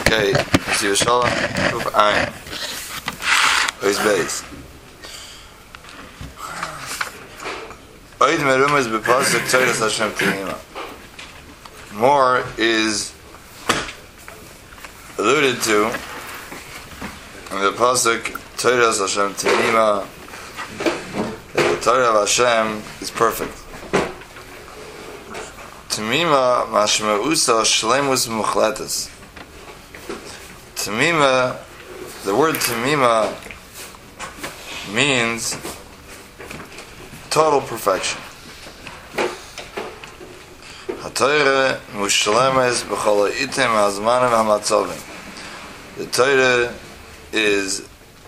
Okay, let's do a shalom. Kuf Ayin. Ois Beis. Oid Merum is bepasuk Tzoyres Hashem Tehima. More is alluded to in the pasuk Tzoyres Hashem Tehima, that the Torah of Hashem is perfect. Temima mashma'usa shlemus muchletus. Temima, the word Temima means total perfection. HaTorah mushlemes b'chol ha'itim ha'zmanim ha'matzovim. The Torah is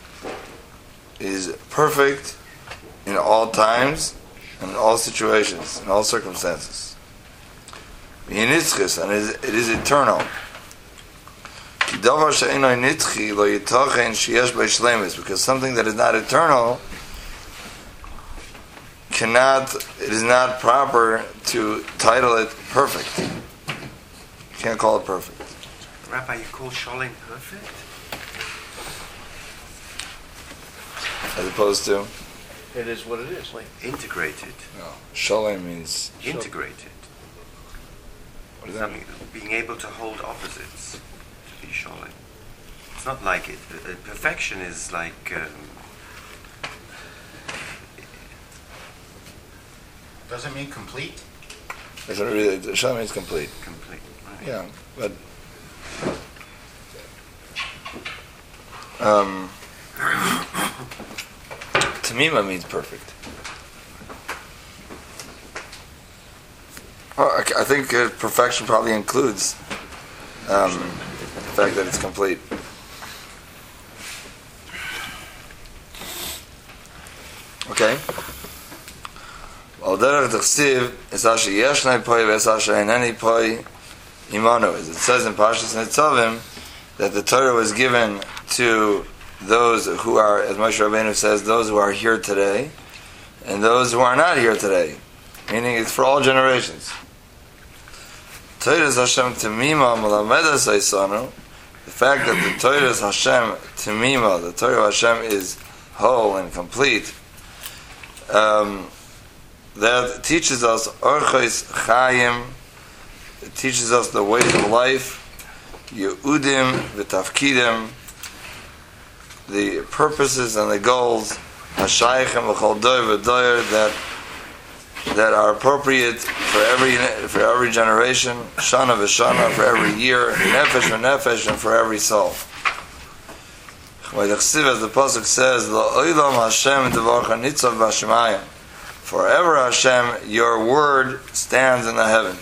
perfect in all times, and in all situations, in all circumstances. And it is eternal. Because something that is not eternal it is not proper to title it perfect. You can't call it perfect. Rabbi, you call Sholem perfect? As opposed to? It is what it is. Like integrated. No. Sholem means integrated. What does that mean? Being able to hold opposites. To be Sholem. It's not like it. Perfection is like. Doesn't mean complete. That's what it really. Sholem means complete. Complete. Right. Yeah, but. Tamima means perfect. Well, I think perfection probably includes the fact that it's complete. Okay. As it says in Parshas Nitzavim, that the Torah was given to those who are, as Moshe Rabbeinu says, those who are here today, and those who are not here today. Meaning it's for all generations. Torah Hashem Temima Melamedas Eisanu. The fact that the Torah Hashem Temima, the Torah of Hashem is whole and complete, that teaches us Orchos Chaim. It teaches us the ways of life, Yehudim v'Tafkidim, the purposes and the goals, Hashayichem v'Chol Dor v'Doyer, that are appropriate for every generation, Shana v'Shana, for every year, Nefesh v'Nefesh, and for every soul. As the pasuk says, La'olam Hashem devarcha nitzav b'Hashemayim. Forever Hashem, your word stands in the heaven.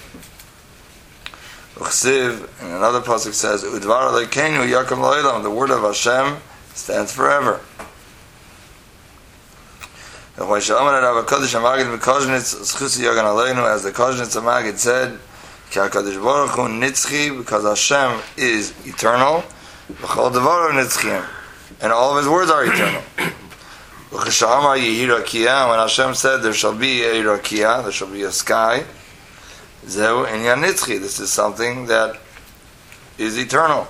And another pasuk says, Udvar Elokeinu yakom la'olam. The word of Hashem stands forever. As the Koznitz Magid said, because Hashem is eternal, and all of His words are eternal. When Hashem said there shall be a rakia, there shall be a sky, this is something that is eternal.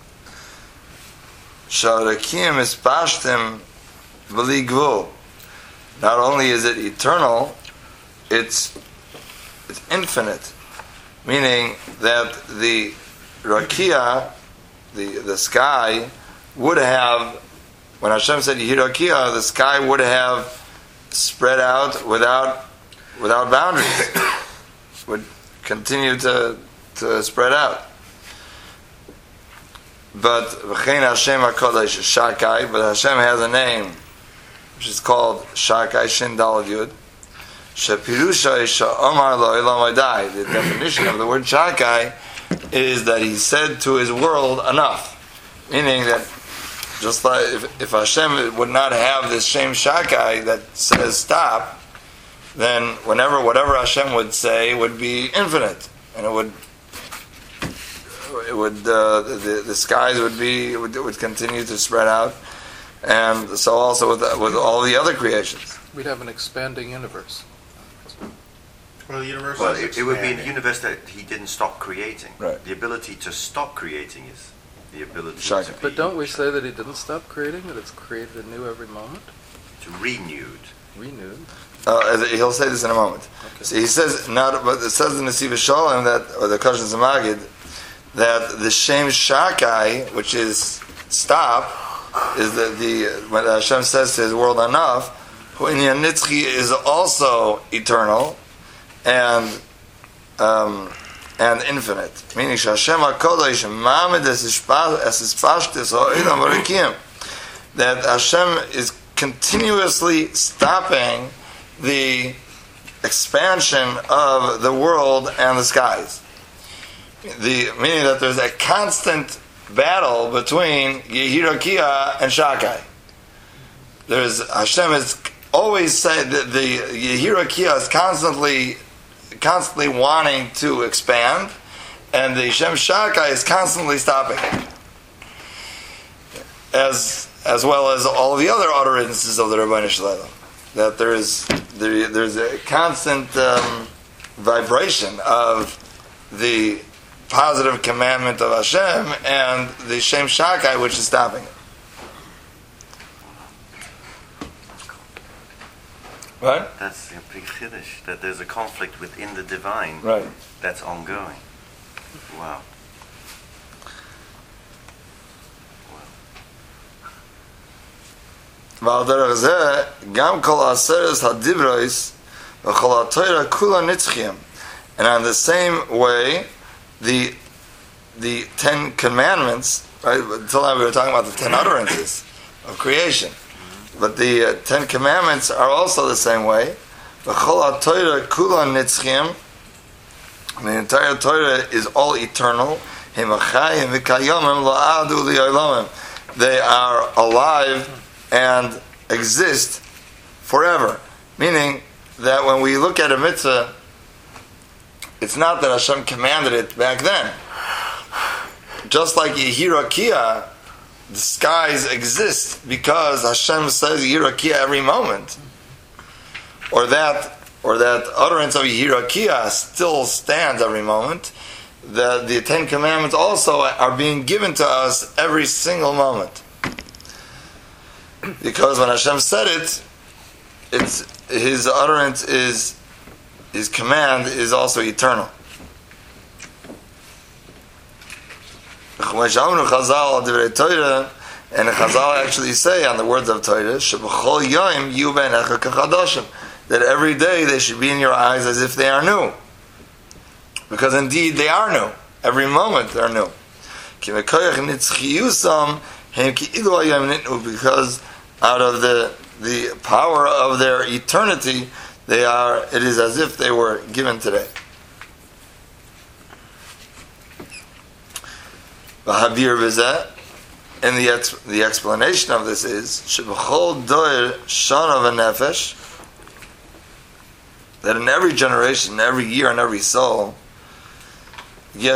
Not only is it eternal, it's infinite. Meaning that the rakia, the sky, would have, when Hashem said Yehirakia, the sky would have spread out without boundaries. Would continue to spread out. But V'chein Hashem HaKodesh Shakai, but Hashem has a name which is called Shakai, Shin Daled Yud. Shepirusha Omar Lo'elam Adai. The definition of the word Shakai is that He said to His world enough. Meaning that just like if Hashem would not have this Shem Shakai that says stop, then whatever Hashem would say would be infinite, and the skies would continue to spread out, and so also with all the other creations. We'd have an expanding universe. Well, the universe it would be a universe that He didn't stop creating. Right. The ability to stop creating is The ability Shaka. to be But don't we say that he didn't stop creating, that it's created anew every moment? to renewed. Renewed? He'll say this in a moment. Okay. So he says, not, but it says in the Siva Shalom that, or the Kosher Zamagid, that the Shem Shakai, which is stop, is when Hashem says to His world enough, Hu Inyan Nitzchi is also eternal and infinite. Meaning, Hashem HaKodesh Mamed es Ispashtis Ha'olam Barikim, that Hashem is continuously stopping the expansion of the world and the skies. Meaning that there's a constant battle between Yehirakia and Shakai. Hashem has always said that the Yehirakia is constantly wanting to expand, and the Shem Shakai is constantly stopping it. As well as all the other utterances of the Rebbeinu Shalom, that there's a constant vibration of the positive commandment of Hashem and the Shem Shakai, which is stopping it. Right? That's a big chiddush, that there's a conflict within the divine Right. that's ongoing. Wow. ועל דרך זה, גם כל עשרת הדיברוס וכל התורה כולה נצחיים. And on the same way, the 10 commandments, right? Until now we were talking about the 10 utterances of creation. But the 10 commandments are also the same way. וכל התורה כולה נצחיים. The entire Torah is all eternal. הם החיים וקיימים לעד ולעולמים. They are alive and exist forever. Meaning that when we look at a mitzvah, it's not that Hashem commanded it back then. Just like Yehirakia, the skies exist because Hashem says Yehirakia every moment. Or that utterance of Yehirakia still stands every moment. The 10 commandments also are being given to us every single moment. Because when Hashem said it, His utterance His command is also eternal. And the Chazal actually say on the words of Torah, that every day they should be in your eyes as if they are new. Because indeed they are new. Every moment they're new. Because out of the power of their eternity, it is as if they were given today. And the explanation of this is that in every generation, every year, and every soul, there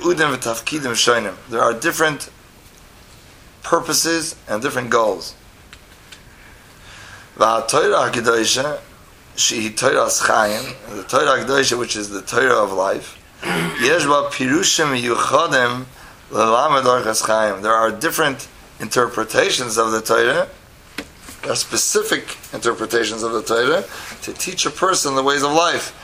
are different purposes and different goals. The Torah Kedosha, the Torah Kedosha, which is the Torah of life, there are different interpretations of the Torah. There are specific interpretations of the Torah to teach a person the ways of life.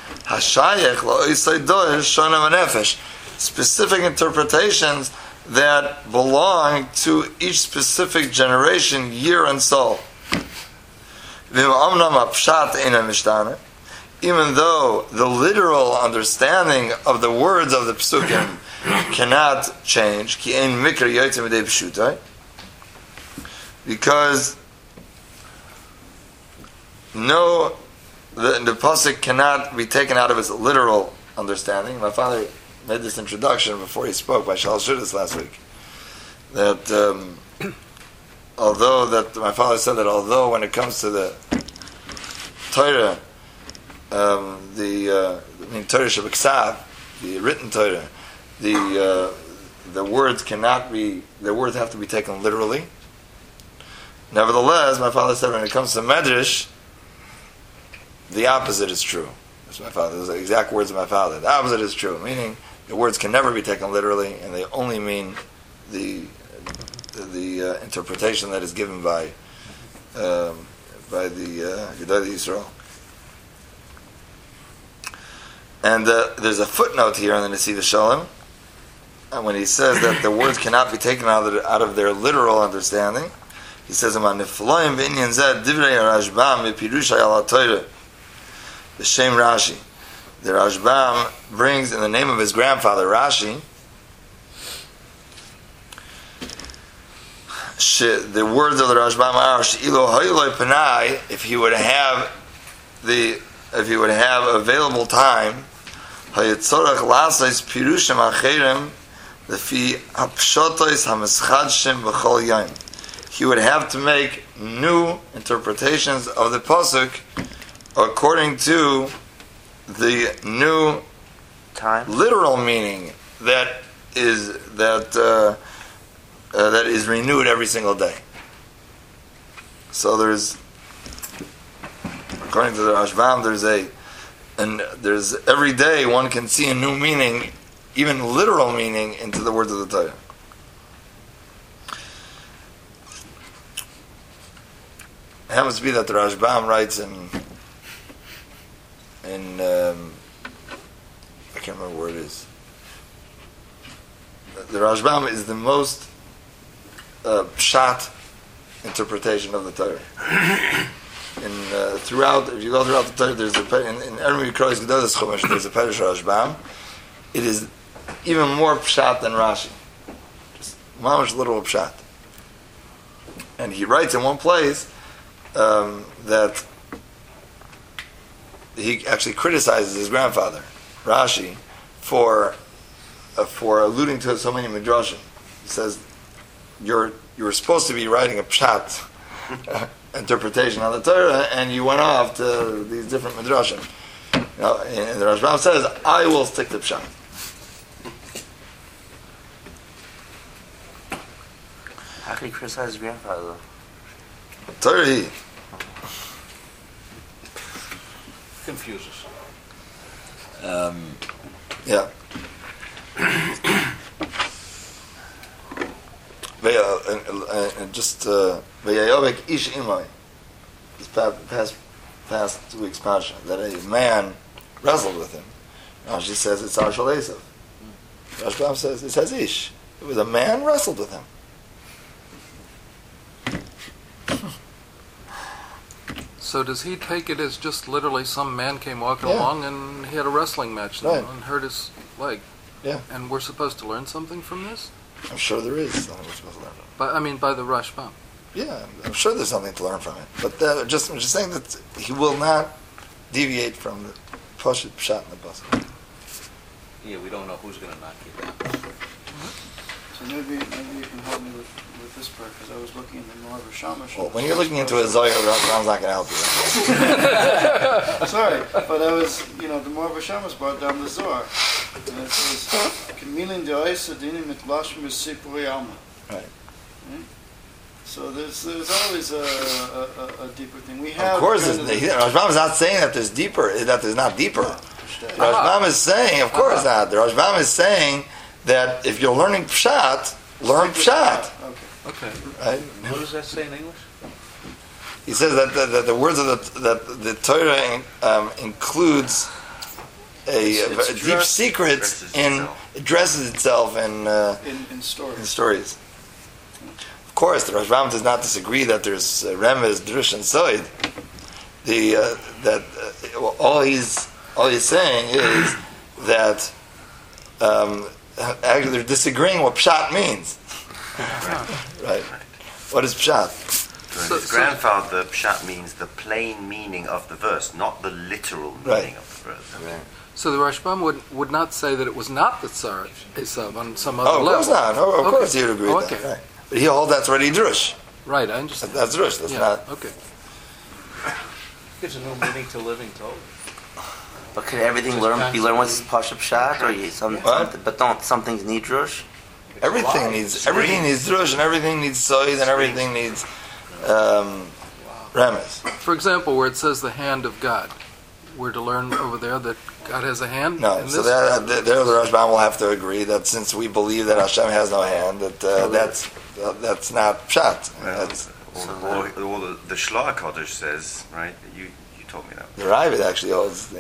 Specific interpretations that belong to each specific generation, year, and soul. Even though the literal understanding of the words of the psukim cannot change, because the pasuk cannot be taken out of its literal understanding. My father made this introduction before he spoke by Shal Shudas last week. That my father said that although when it comes to the Torah, Torah Shebeksav, the written Torah, the words have to be taken literally. Nevertheless, my father said when it comes to Medrash, the opposite is true. That's my father. Those are the exact words of my father. The opposite is true, meaning the words can never be taken literally, and they only mean the interpretation that is given by the Gedolei Yisrael. And there's a footnote here in the Nesiv Shalom, and when he says that the words cannot be taken out of their literal understanding, he says, "Nifloim v'inyan zed divrei Rashbam v'pirush hayal haTorah b'shem Rashi." The Rashbam brings in the name of his grandfather Rashi the words of the Rashbam are she'ilo hayloi panai, if he would have available time, hayitzorach lasais pirushim acherim lefi hapshotos hamischadshim b'chol yom. He would have to make new interpretations of the pasuk according to the new literal meaning that is renewed every single day. So there's, according to the Rashbam, there's every day one can see a new meaning, even literal meaning, into the words of the Torah. It happens to be that the Rashbam writes in I can't remember where it is. The Rashbam is the most pshat interpretation of the Torah. Throughout, if you go throughout the Torah, there's in Ermi Krois Gedolos Chumash, there's a Perish Rashbam. It is even more pshat than Rashi. Just mamish literal pshat. And he writes in one place that he actually criticizes his grandfather, Rashi, for alluding to so many midrashim. He says, "You were supposed to be writing a pshat interpretation on the Torah, and you went off to these different midrashim." And the Rashbam says, "I will stick to pshat." How could he criticize his grandfather, though? Torah. Confuses. Yeah. And just Vayayovek ish imai. This past week's parsha, that a man wrestled with him. Rashi says it's Arshal Esav. Rashbam says it says ish. It was a man wrestled with him. So does he take it as just literally some man came walking along and he had a wrestling match and hurt his leg? Yeah. And we're supposed to learn something from this? I'm sure there is something we're supposed to learn from it. By the Rashbam. Yeah, I'm sure there's something to learn from it. But I'm just saying that he will not deviate from the Pashut Pshat in the bus. Yeah, we don't know who's going to knock you down. So maybe you can help me with this part, because I was looking in the Moav Shamash. Well, when you're looking into a Zohar, Rambam's not going to help you. Sorry, but I was, the Moav Shamash brought down the Zohar. And it says, K'milin de'ois adinim mitlashim b'sipurei alma. Right. So there's always a deeper thing. We have. Of course, Rashbam is not saying that there's not deeper. Rashbam is saying, of course not. The Rashbam is saying that if you're learning Pshat, learn Pshat. Okay. Right? What does that say in English? He says that the words of the Torah includes a deep secret addresses itself in stories. Of course, the Rashbam does not disagree that there's Remez, Drush, and Soid. All he's saying is that actually they're disagreeing what Pshat means. Right. What is Pshat? So his grandfather, Pshat means the plain meaning of the verse, not the literal meaning of the verse. Right. So the Rashbam would not say that it was not the Tzar Esav on some other level. Of course not. Of course he would agree with that. Right. But he holds that's already Drush. Right, I understand. That's Drush. That's not. Okay. Gives a new meaning to living Torah. But could everything be learned with Pashup Pshat, or some things need drush? Everything needs drush, and everything needs soid, and everything needs remez. For example, where it says the hand of God, we're to learn over there that God has a hand. No, so there the Rashbam will have to agree that since we believe that Hashem has no hand, that's that's not pshat. Well, That's or the Shloah Kodesh says, right? You told me that. the Ravid actually holds.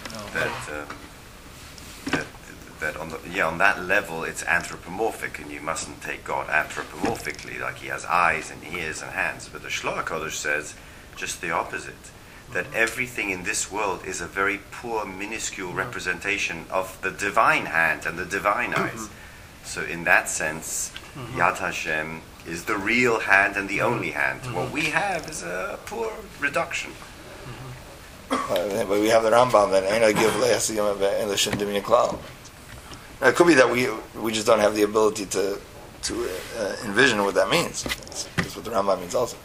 That on that level it's anthropomorphic, and you mustn't take God anthropomorphically, like he has eyes and ears and hands. But the Shloah Kodesh says just the opposite. That everything in this world is a very poor, minuscule representation of the divine hand and the divine eyes. So in that sense, Yad Hashem is the real hand and the only hand. What we have is a poor reduction. But we have the Rambam that ain't a give le'asiyam in the Shindim Klal. Now, it could be that we just don't have the ability to envision what that means. That's what the Rambam means also.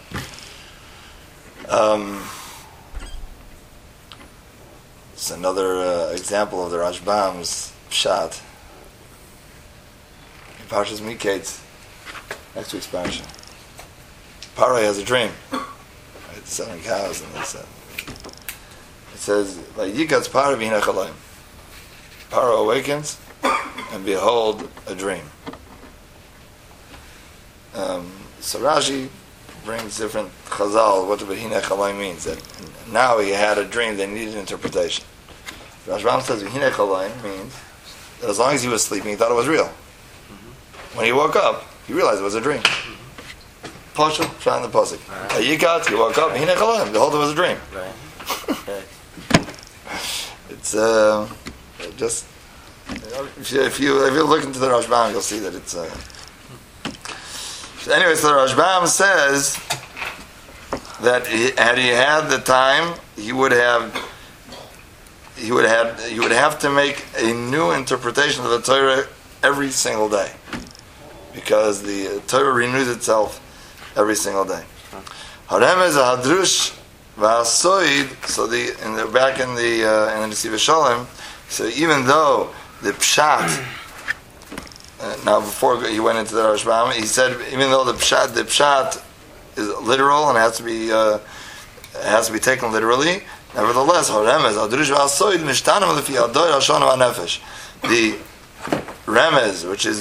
It's another example of the Rashbam's pshat. In Parshas Miketz, next week's parsha. Paro has a dream. Right, selling cows, and it says, "Vayikatz Paro v'hinech halayim." Paro awakens, and behold, a dream. So Rashi brings different chazal what the v'hinech halayim means. That now he had a dream that needed interpretation. Rashbam says v'hinech halayim means that as long as he was sleeping, he thought it was real. When he woke up, he realized it was a dream. Pasha, shine the pasuk. Yikat, he woke up, v'hinech halayim, behold, it was a dream. Right. It's just if you look into the Rashbam, you'll see that it's. Anyway, so the Rashbam says that had he had the time, he would have to make a new interpretation of the Torah every single day, because the Torah renews itself every single day. Harem is a hadrush v'asoid. So back in the Nesiv Shalom, so even though the pshat. Now, before he went into the Rashbam, he said even though the pshat is literal and has to be taken literally, nevertheless, the remez, which is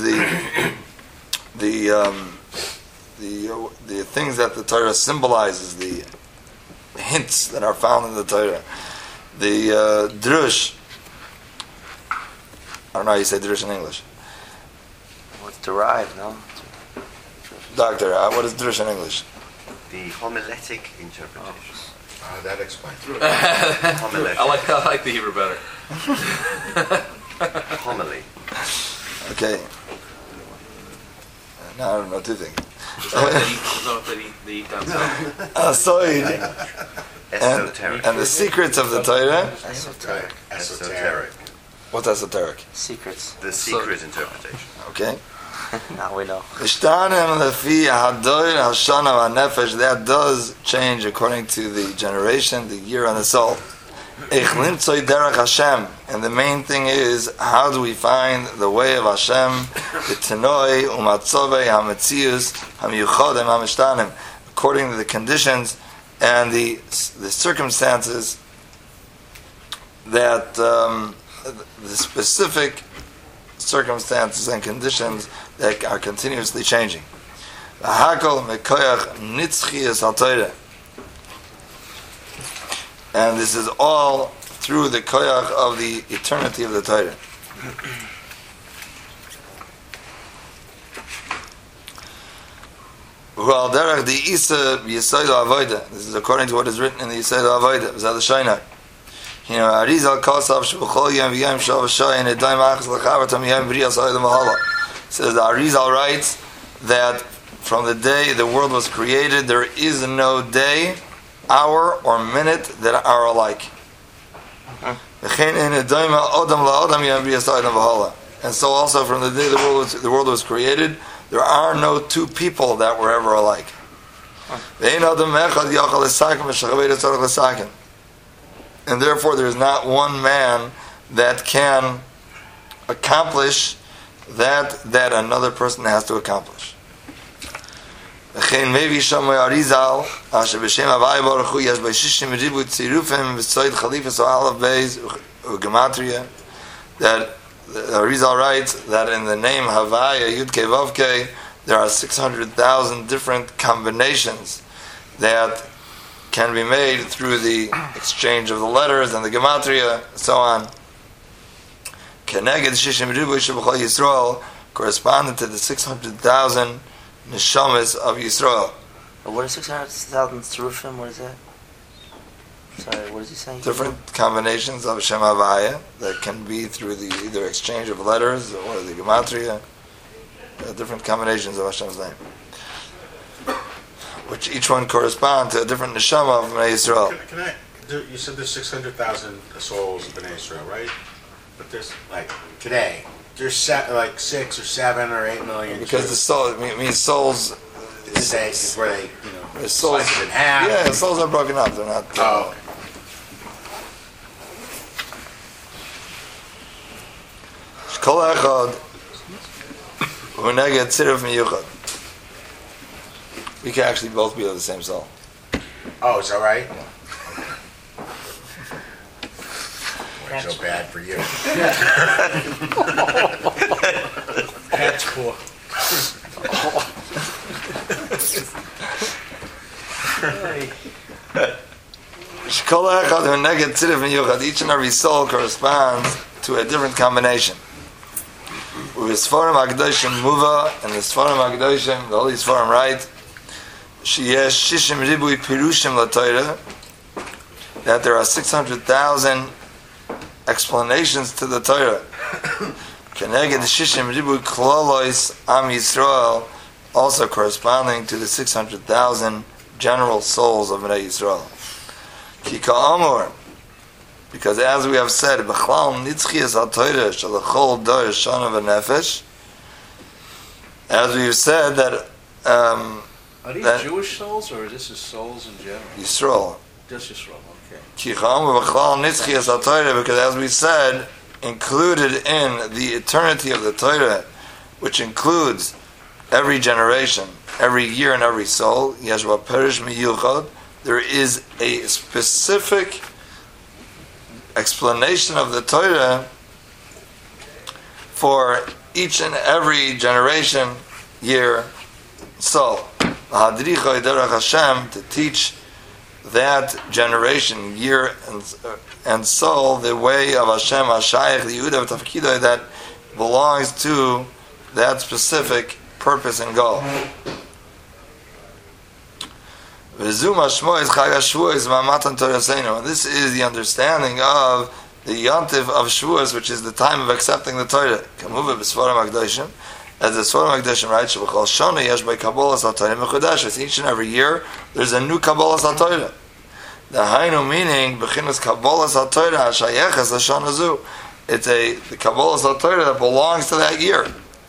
the things that the Torah symbolizes, the hints that are found in the Torah, the drush. I don't know how you say drush in English. What's derived, no? Doctor, what is drush in English? The homiletic interpretation. That explains it. Homiletic. I like the Hebrew better. Homily. Okay. Now I don't know two things. Asoid Esoteric. and the secrets of the Torah. Esoteric. What's esoteric? Secrets. The secret interpretation. Okay. Now we know. That does change according to the generation, the year, and the soul. And the main thing is, how do we find the way of Hashem, according to the conditions and the circumstances that the specific circumstances and conditions that are continuously changing. And this is all through the koyach of the eternity of the Torah. This is according to what is written in the Yisod Avodah. Arizal Kosav Shebechol Yom V'Yom Shav Shai and Edayim Achas L'Chavartam Yom B'Riyas Ha'olam V'Hala. Says the Arizal writes that from the day the world was created, there is no day, hour, or minute that are alike. And so also from the day the world was created, there are no two people that were ever alike. And therefore there is not one man that can accomplish that another person has to accomplish. Maybe Shammai Arizal, Asher B'Shem Havai Baruch Hu, Yesh B'Shishim Ribu Tzirufim V'Tzoid Chalifas O'Alav Beis U'Gematria, that Arizal writes that in the name Havai Yud Kei Vav Kei there are 600,000 different combinations that can be made through the exchange of the letters and the gematria, so on. Keneged Shishim Ribu Shebechol Yisrael, corresponding to the 600,000 neshamas of Yisrael. What is 600,000 Tzurufim? What is that? Sorry, what is he saying? Different combinations of Shem Havaya that can be through the either exchange of letters or the gematria. Different combinations of Hashem's name, which each one correspond to a different neshama of Bnei Yisrael. You said there's 600,000 souls of Bnei Israel, right? But there's, like, today, there's like 6 or 7 or 8 million. Because the soul, it means souls. Today is where they, the souls, slice it in half. Yeah, the souls are broken up. They're not. Oh, okay. Kol echad u'neged tziruf miyuchad. We can actually both be of the same soul. Oh, is that right? So bad for you. That's poor. Each and every soul corresponds to a different combination. With Sforim HaKadoshim Muva and the Sforim HaKadoshim, the Holy Sforim write, Sheyesh Shishim Ribui Pirushim LaTorah, that there are 600,000 explanations to the Torah. Keneged Shishim Ribui Klolois Am Yisrael, also corresponding to the 600,000 general souls of Bnei Yisrael. Ki ka'amor, because as we have said, B'chlal nitzchias ha'Torah shalachol dor shana v'nefesh, as we've said that Are these Jewish souls, or this is souls in general? Yisrael. Just Yisrael, okay. Ki ka'amor b'chlal nitzchias ha'Torah, because as we said, included in the eternity of the Torah, which includes every generation, every year, and every soul, Yeshua Perish Miyuchad, there is a specific explanation of the Torah for each and every generation, year, soul. Hadricha Derech Hashem, to teach that generation, year, and soul the way of Hashem, Hashayach, the Yehuda Tafkidoi, that belongs to that specific purpose and goal. This is the understanding of the Yontif of Shavuos, which is the time of accepting the Torah. As the Sforim HaKadoshim writes, each and every year there's a new Kabbalah HaTorah. The Hainu meaning Bechinas Kabbalah HaTorah Hashayeches Lashon Hazu. It's the Kabbalah HaTorah that belongs to that year.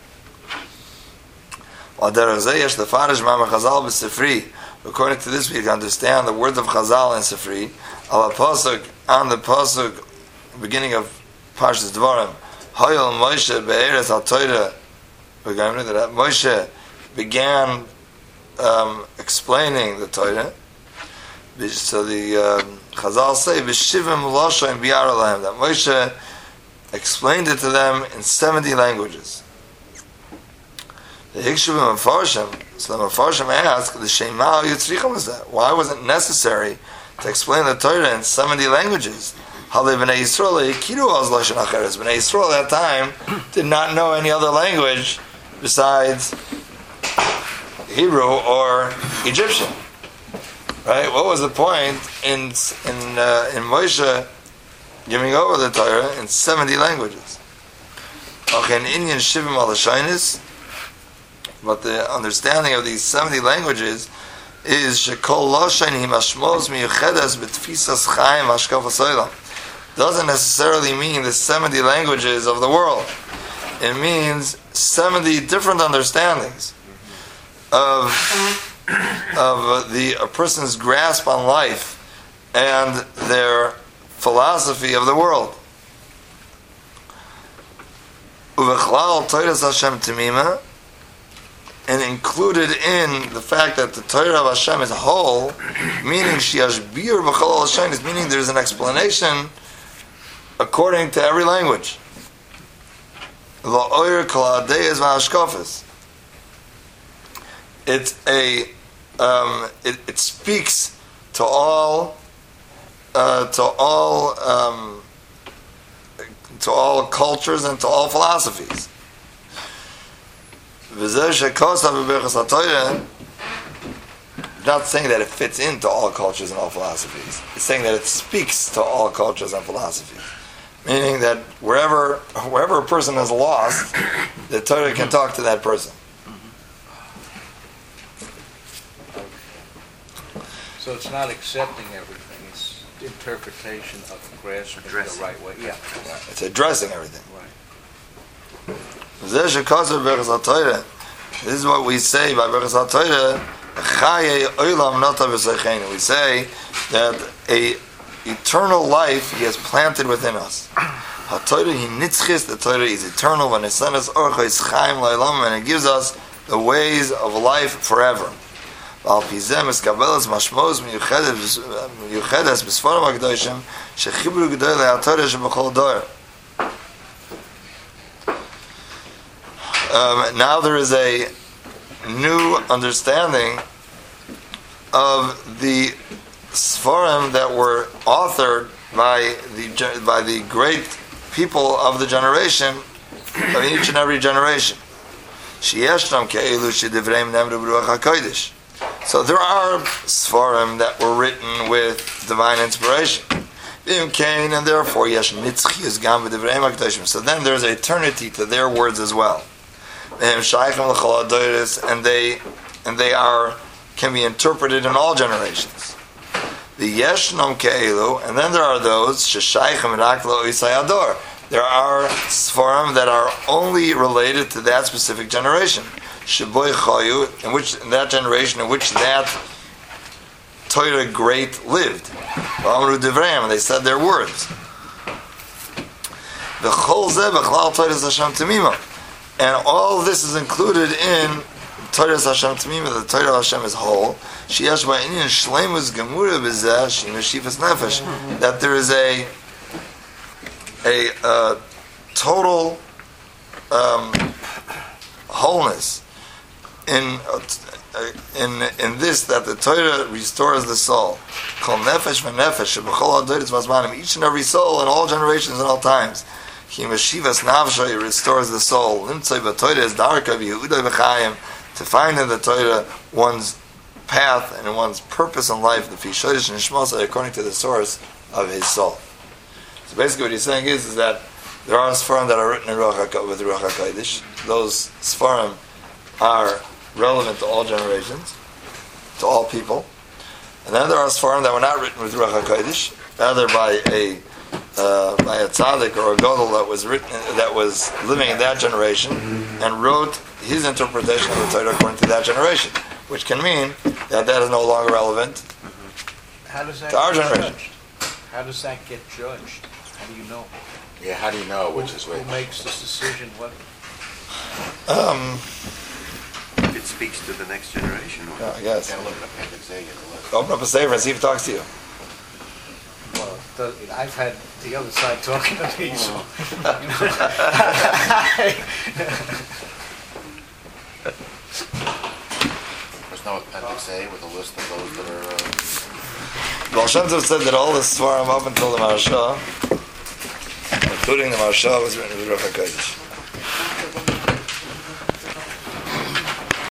According to this, we can understand the word of Chazal in Sifri. On the pasuk, beginning of Parshas Dvarim, Hayol Moshe be'eretz HaTorah. That Moshe began explaining the Torah. So the Chazal say, "B'shivim lashon biyar lahem." That Moshe explained it to them in 70 languages. The Hikshuvim Mefarshim, so the Mefarshim asked, "The Shema Yitzrichim was that? Why was it necessary to explain the Torah in 70 languages?" Halei Bnei Yisrael Kiru Az Lashon Acheres. Bnei Yisrael at that time did not know any other language besides Hebrew or Egyptian. Right? What was the point in Moshe giving over the Torah in 70 languages? Okay, in Indian Shivim Al-Shainis. But the understanding of these 70 languages is Shekol Loshen Himashmos Miyuchedes B'Tfisas Chaim Hashkafas Olam. Doesn't necessarily mean the 70 languages of the world. It means 70 different understandings of a person's grasp on life and their philosophy of the world. Uvechlal Toras Hashem Temima, and included in the fact that the Torah of Hashem is whole, meaning Shiash Bir B'Chol Hashem, is meaning there's an explanation according to every language. La'oyer Kol Ha'Deyes V'Hashkafas. it's it speaks to all cultures and to all philosophies. Not saying that it fits into all cultures and all philosophies. It's saying that it speaks to all cultures and philosophies. Meaning that wherever a person is lost, the Torah can talk to that person. So it's not accepting everything, it's interpretation of grasping the right way. Yeah. It's addressing everything. Right. This is what we say by Berachas HaTorah. We say that a eternal life He has planted within us. The Torah is eternal, and it gives us the ways of life forever. Now there is a new understanding of the Sfarim that were authored by the great people of the generation, of each and every generation. So there are Sfarim that were written with divine inspiration, and therefore so then there's eternity to their words as well. And they can be interpreted in all generations. The Yeshnam Ke'elu, and then there are those Sheshaychem Rak Lo Isayador. There are Sfarim that are only related to that specific generation. Sheboy Chayu, in that generation in which that Torah great lived. V'amru Divrei, and they said their words. V'chol Zeh B'chlal Torah Hashem Temimah. And all this is included in Torah Hashem Temimah, the Torah Hashem is whole. Sheyesh ba'inyan shleimus gemura b'zeh shina shifas nefesh. That there is a total wholeness in this, that the Torah restores the soul. Kol nefesh v'nefesh sheb'chol hadoros v'azmanim. Each and every soul in all generations and all times. Ki meshivas nafsho, it restores the soul. Limtzoi b'Torah is darka v'yehudai v'chayim. To find in the Torah one's path and one's purpose in life, the Fishodesh and Shmosai, according to the source of his soul. So basically what he's saying is that there are Sfarim that are written in with Ruach HaKodesh. Those Sfarim are relevant to all generations, to all people. And then there are Sfarim that were not written with Ruach HaKodesh, rather by a tzaddik or a gadol that was living in that generation and wrote his interpretation of the Torah according to that generation, which can mean that is no longer relevant to our generation. Judged? How does that get judged? How do you know? Yeah, how do you know which is which? Who makes this decision? What? If it speaks to the next generation. Yeah, I guess. Look at Appendix A in the list. Open up a sefer and see if it talks to you. Well, I've had the other side talking to me, so There's no Appendix A with a list of those that are... Baal Shem Tov said that all the Sfarim up until the Maharsha, including the Maharsha, was written with Ruach HaKodesh.